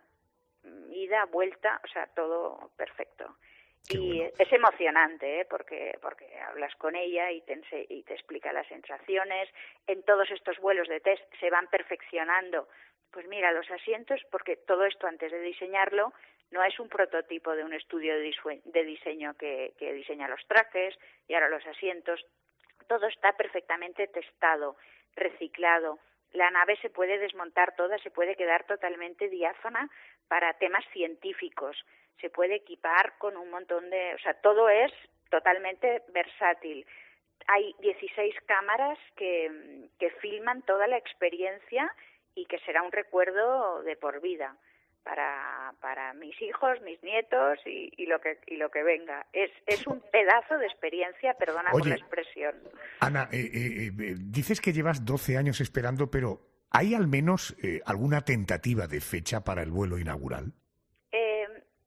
ida, vuelta, o sea, todo perfecto. Qué y bueno. Es emocionante, ¿eh? porque porque hablas con ella y te, y te explica las sensaciones. En todos estos vuelos de test se van perfeccionando, pues mira, los asientos, porque todo esto antes de diseñarlo no es un prototipo de un estudio de, disue- de diseño que, que diseña los trajes y ahora los asientos. Todo está perfectamente testado, reciclado. La nave se puede desmontar toda, se puede quedar totalmente diáfana para temas científicos. Se puede equipar con un montón de... O sea, todo es totalmente versátil. Hay dieciséis cámaras que, que filman toda la experiencia y que será un recuerdo de por vida para para mis hijos, mis nietos y, y lo que y lo que venga. Es es un pedazo de experiencia, perdona Oye, por la expresión. Ana, eh, eh, eh, dices que llevas doce años esperando, pero ¿hay al menos eh, alguna tentativa de fecha para el vuelo inaugural? Eh, pues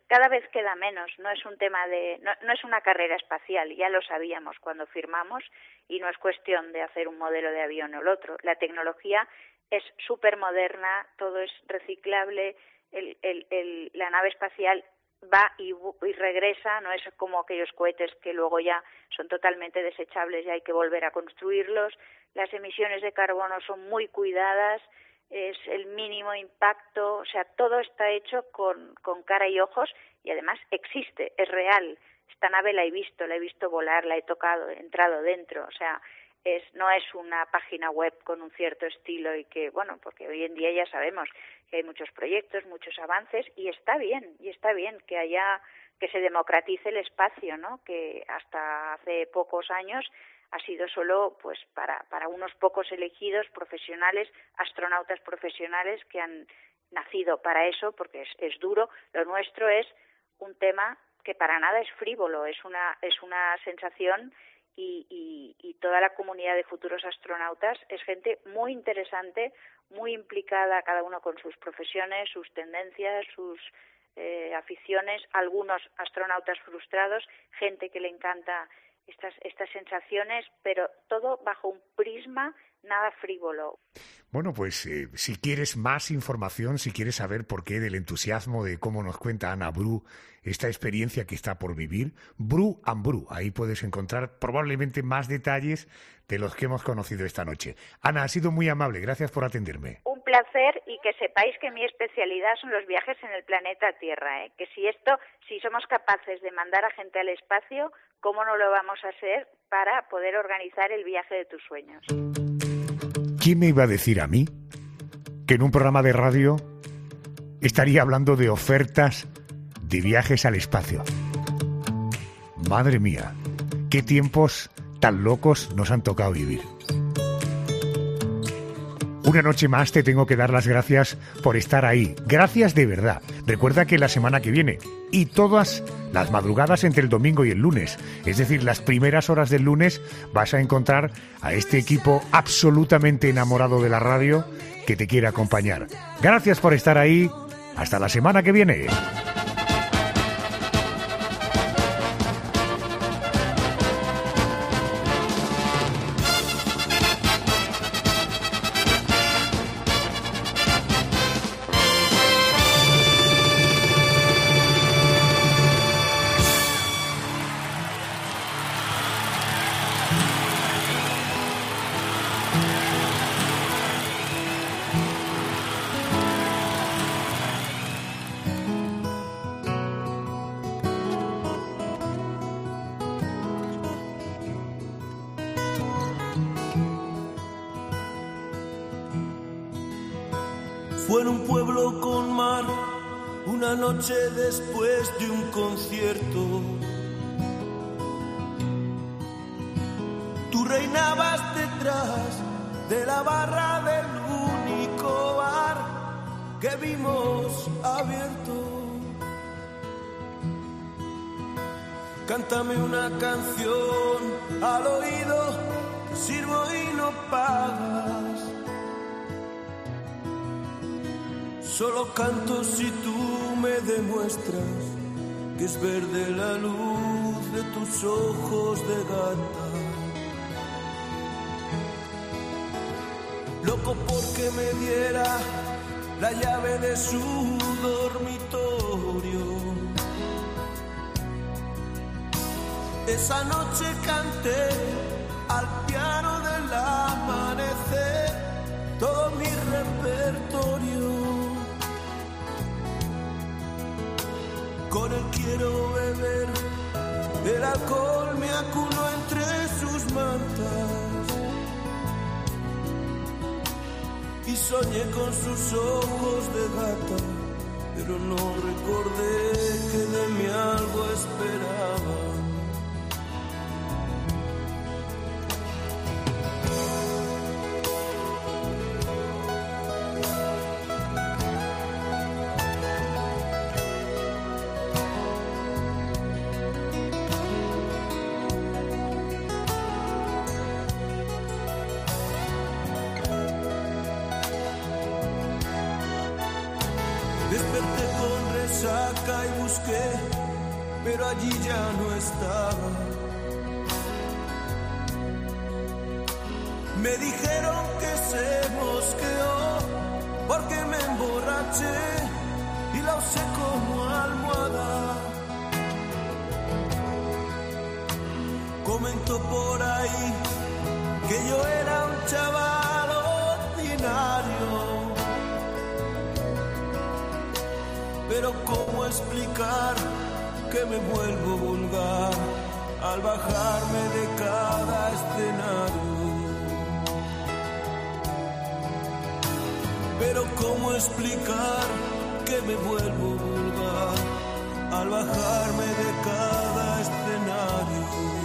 cada vez queda menos, no es un tema de, no, no es una carrera espacial, ya lo sabíamos cuando firmamos y no es cuestión de hacer un modelo de avión o el otro. La tecnología es súper moderna, todo es reciclable, el, el, el, la nave espacial va y, y regresa, no es como aquellos cohetes que luego ya son totalmente desechables y hay que volver a construirlos. Las emisiones de carbono son muy cuidadas, es el mínimo impacto, o sea, todo está hecho con, con cara y ojos y además existe, es real. Esta nave la he visto, la he visto volar, la he tocado, he entrado dentro, o sea, es no es una página web con un cierto estilo y que, bueno, porque hoy en día ya sabemos que hay muchos proyectos, muchos avances y está bien, y está bien que haya, que se democratice el espacio, ¿no? Que hasta hace pocos años ha sido solo pues para, para unos pocos elegidos profesionales, astronautas profesionales que han nacido para eso, porque es, es duro. Lo nuestro es un tema que para nada es frívolo, es una, es una sensación y, y, y toda la comunidad de futuros astronautas es gente muy interesante, muy implicada, cada uno con sus profesiones, sus tendencias, sus eh, aficiones, algunos astronautas frustrados, gente que le encanta estas, estas sensaciones, pero todo bajo un prisma nada frívolo. Bueno, pues eh, si quieres más información, si quieres saber por qué del entusiasmo de cómo nos cuenta Ana Bru esta experiencia que está por vivir, Bru and Bru, ahí puedes encontrar probablemente más detalles de los que hemos conocido esta noche. Ana, ha sido muy amable, gracias por atenderme. Un placer y que sepáis que mi especialidad son los viajes en el planeta Tierra, ¿eh? Que si esto, si somos capaces de mandar a gente al espacio, ¿cómo no lo vamos a hacer para poder organizar el viaje de tus sueños? ¿Quién me iba a decir a mí que en un programa de radio estaría hablando de ofertas de viajes al espacio? Madre mía, qué tiempos tan locos nos han tocado vivir. Una noche más te tengo que dar las gracias por estar ahí. Gracias de verdad. Recuerda que la semana que viene y todas las madrugadas entre el domingo y el lunes, es decir, las primeras horas del lunes, vas a encontrar a este equipo absolutamente enamorado de la radio que te quiere acompañar. Gracias por estar ahí. Hasta la semana que viene. Fue en un pueblo con mar, una noche después de un concierto. Tú reinabas detrás de la barra del único bar que vimos abierto. Cántame una canción al oído, te sirvo y no pagas. Solo canto si tú me demuestras que es verde la luz de tus ojos de gata. Loco porque me diera la llave de su dormitorio. Esa noche canté al piano del amanecer todo mi repertorio. Con él quiero beber, el alcohol me acuno entre sus mantas. Y soñé con sus ojos de gata, pero no recordé que de mí algo esperaba. Desperté con resaca y busqué, pero allí ya no estaba. Me dijeron que se mosqueó porque me emborraché y la usé como almohada. Comentó por ahí que yo era un chaval ordinario. Pero ¿cómo explicar que me vuelvo vulgar al bajarme de cada escenario? Pero ¿cómo explicar que me vuelvo vulgar al bajarme de cada escenario?